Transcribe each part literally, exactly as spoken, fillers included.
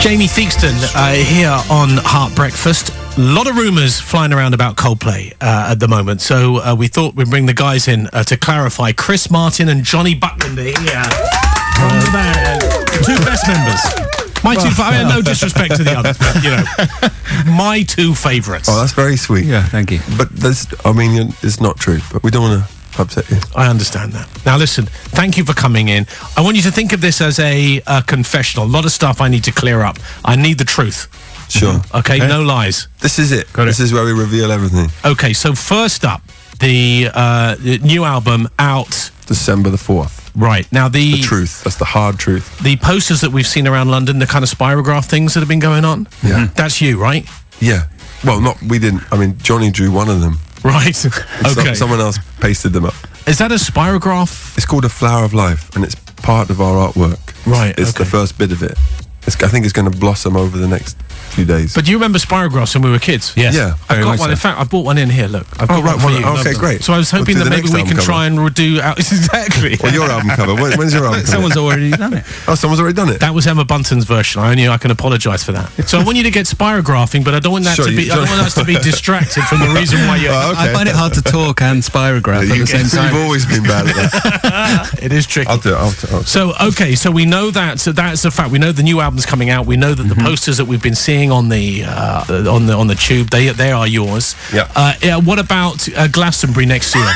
Jamie Theakston uh, here on Heart Breakfast. A lot of rumours flying around about Coldplay uh, at the moment, so uh, we thought we'd bring the guys in uh, to clarify. Chris Martin and Johnny Buckland are here from the band. Two best members. My two, I mean, no disrespect to the others, but, you know, my two favourites. Oh, that's very sweet. Yeah, thank you. But that's, I mean, it's not true, but we don't want to upset you. I understand that. Now, listen, thank you for coming in. I want you to think of this as a uh, confessional. A lot of stuff I need to clear up. I need the truth. Sure. Okay, okay. No lies. This is it. Got this it. is where we reveal everything. Okay, so first up, the, uh, the new album out... December the fourth. Right. Now, the... The truth. That's the hard truth. The posters that we've seen around London, the kind of spirograph things that have been going on. Yeah. That's you, right? Yeah. Well, not... We didn't... I mean, Johnny drew one of them. Right. Okay. Okay. Someone else pasted them up. Is that a spirograph? It's called A Flower of Life, and it's part of our artwork. Right, It's okay. the first bit of it. It's, I think it's going to blossom over the next few days. But do you remember spirographs when we were kids? Yes. Yeah. I've Very got much one. so. In fact, I've bought one in here. Look. I've Oh, got right, one for one- you. okay, great. So I was hoping We'll do that the maybe next we album can cover. try and redo out. Exactly. Or your album cover. When, when's your album cover? Someone's already done it. Oh, someone's already done it. That was Emma Bunton's version. I only I can apologise for that. So I want you to get spirographing, but I don't want that Sure, to you- be. I don't want us to be distracted from the reason why you're. Oh, okay. I find it hard to talk and spirograph at You, the same you've time. always been bad at that. It is tricky. I'll do it. I'll, I'll, So okay, so we know that. So that's a fact. We know the new album's coming out. We know that the posters that we've been seeing on the uh, the- on the on the tube, they they are yours. Yeah. Uh, yeah. What about uh, Glastonbury next year?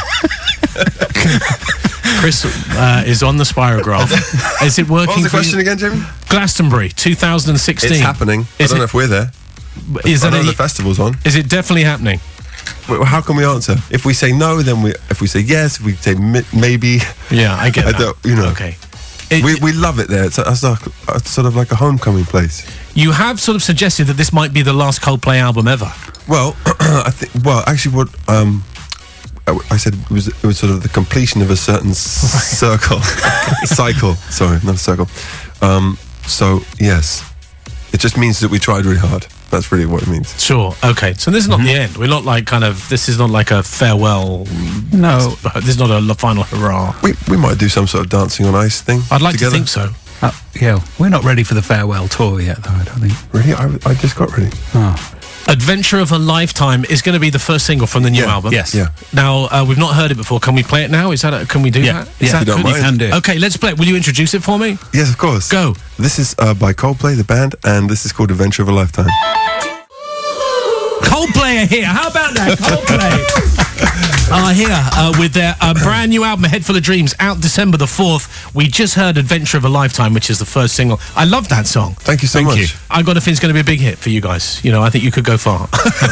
Chris uh, is on the spirograph. Is it working? what was the for you? question again, Jimmy? Glastonbury, two thousand sixteen. It's happening. I Is don't it- know if we're there. Is I that know a- the festival's on. Is it definitely happening? Wait, well, how can we answer? If we say no, then we. If we say yes, if we say mi- maybe. Yeah, I get I that. don't. You know. Okay. It- We we love it there. It's, a, it's like a, sort of like a homecoming place. You have sort of suggested that this might be the last Coldplay album ever. Well, I think. Well, actually, what um, I, I said it was it was sort of the completion of a certain s- circle, cycle. Sorry, not a circle. Um, so yes, it just means that we tried really hard. That's really what it means. Sure. Okay. So this is not the end. We're not like kind of. This is not like a farewell. No. This is not a final hurrah. We we might do some sort of dancing on ice thing. I'd like together. to think so. Uh, yeah, we're not ready for the farewell tour yet, though, I don't think. Really, I, I just got ready. Oh. Adventure of a Lifetime is going to be the first single from the new Yeah, album. yes. Yeah. Now uh, we've not heard it before. Can we play it now? Is that? A, can we do Yeah. that? Is Yeah. that If you don't good? mind. Can do it. Okay, let's play it. Will you introduce it for me? Yes, of course. Go. This is uh, by Coldplay, the band, and this is called Adventure of a Lifetime. Coldplay are here. How about that? Coldplay are here uh, with their uh, brand new album, A Head Full of Dreams, out December the fourth. We just heard Adventure of a Lifetime, which is the first single. I love that song. Thank you so much. you. I got a feeling it's going to be a big hit for you guys. You know, I think you could go far.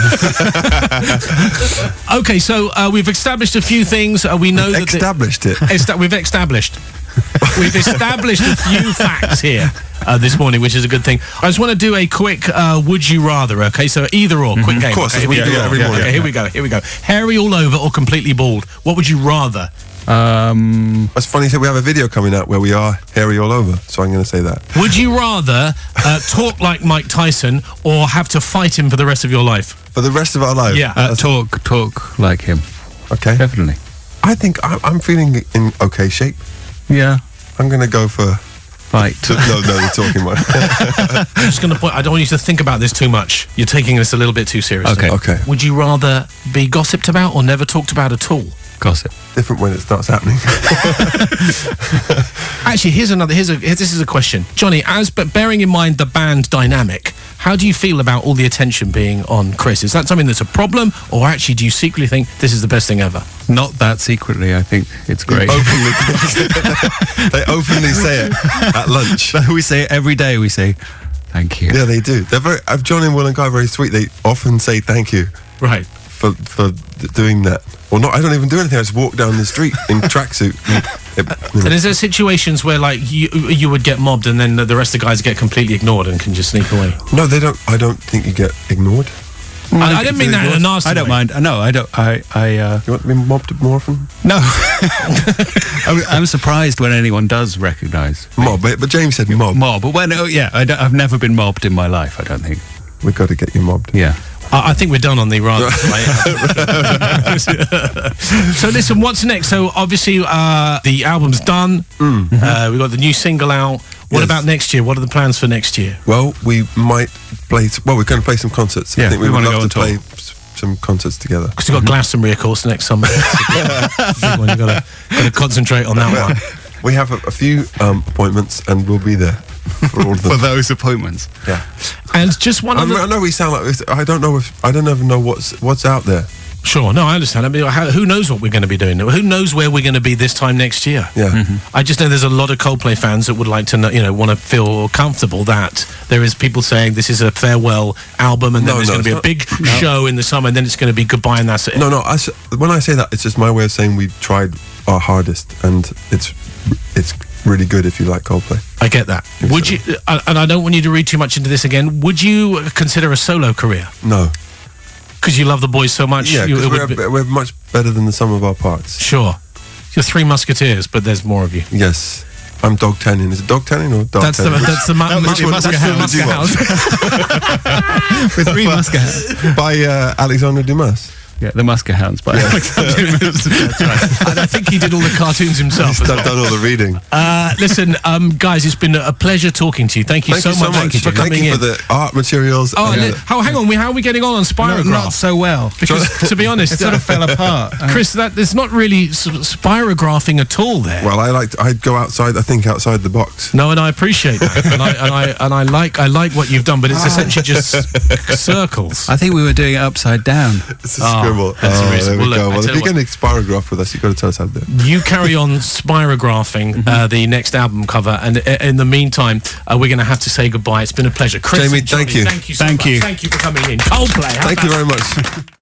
Okay, so uh, we've established a few things. Uh, we know that the- Established it. Esta- we've established. We've established a few facts here uh, this morning, which is a good thing. I just want to do a quick uh, would you rather, okay? So either or, quick game. Of course, okay? we Here do go. it every morning. Okay, here we go, here we go. Hairy all over or completely bald? What would you rather? Um, It's funny, so we have a video coming out where we are hairy all over, so I'm going to say that. Would you rather uh, talk like Mike Tyson or have to fight him for the rest of your life? For the rest of our life. Yeah. uh, talk, talk like him. Okay. Definitely. I think I'm, I'm feeling in okay shape. Yeah. I'm going to go for... Fight. To, no, no, the talking one. I'm just going to point, I don't want you to think about this too much. You're taking this a little bit too seriously. Okay. Okay. Would you rather be gossiped about or never talked about at all? Gossip. Different when it starts happening. Actually, here's another. Here's a. Here's, this is a question, Johnny. As but bearing in mind the band dynamic, how do you feel about all the attention being on Chris? Is that something that's a problem, or actually do you secretly think this is the best thing ever? Not that secretly, I think it's great. Openly. They openly say it at lunch. We say it every day, we say, thank you. Yeah, they do. They're very... Uh, John and Will and Guy are very sweet. They often say thank you Right. for for d- doing that. Or not, I don't even do anything. I just walk down the street in tracksuit. And it, you know. And is there situations where like you you would get mobbed and then the rest of the guys get completely ignored and can just sneak away? No, they don't. I don't think you get ignored. I, I didn't mean that in a nasty I don't way. mind. Uh, No, I don't. I. I. Uh, You want to be mobbed more often? no. I'm, I'm surprised when anyone does recognise Mob, but, but James said mob. mob. But when, oh yeah, I don't, I've never been mobbed in my life. I don't think. We've got to get you mobbed. Yeah. I, I think we're done on the rather. So listen, what's next? So obviously uh, the album's done. Mm. Uh, we've got the new single out. What Yes. about next year? What are the plans for next year? Well, we might play. Well, we're going to play some concerts. I Yeah, think we, we would wanna love go to on play s- some concerts together. Because you've got Glastonbury, of course, next summer. That's a big one. You've got to concentrate on that one. We have a, a few um, appointments, and we'll be there for all of them. For those appointments. Yeah. And just one I, other... I know we sound like this. I don't know if I don't even know what's what's out there. Sure, no, I understand. I mean, how, who knows what we're going to be doing? Who knows where we're going to be this time next year? Yeah. I just know there's a lot of Coldplay fans that would like to know, you know, want to feel comfortable that there is people saying this is a farewell album, and then No, there's no, going to be a it's big show in the summer, and then it's going to be goodbye, and that's it. No, no. I s when I say that, it's just my way of saying we tried our hardest, and it's it's really good if you like Coldplay. I get that. Would you? Uh, and I don't want you to read too much into this again. Would you consider a solo career No. because you love the boys so much? Yeah, you, because it would we're, be- we're much better than the sum of our parts. sure. You're three musketeers, but there's more of you. Yes. I'm dog tanning. Is it dog tanning or dog That's the tanning? that's the mu- That was mu- your that's Musca the Hound. Musca Hound. With three Musca By uh, Alexander Dumas. Yeah, the Musca Hounds by Alexander Dumas. That's right. And I think he did all the cartoons himself. as I've well. done all the reading. Uh, listen, um, guys, it's been a pleasure talking to you. Thank you, Thank so, you so much, much. for coming Thank you in. for the art materials. oh, and, and uh, then- how, hang on, we, how are we getting on on Spirograph? Not, not so well. because, to be honest, It sort of fell apart. Chris, that there's not really sort of spirographing at all there. well, I like. I go outside. I think outside the box. no, and I appreciate that, and I and I and I like I like what you've done, but it's essentially just circles. I think we were doing it upside down. It's a Oh, scribble. that's the oh, reason. there we Well, look, go. I Well, tell if you you're going to spirograph with us, you've got to tell us how to do it. You carry on spirographing uh, the next album cover, and uh, in the meantime, uh, we're going to have to say goodbye. It's been a pleasure, Chris. Jamie, and Johnny, thank you. Thank you. So Thank much. you. Thank you for coming in. Coldplay. How Thank about you very much.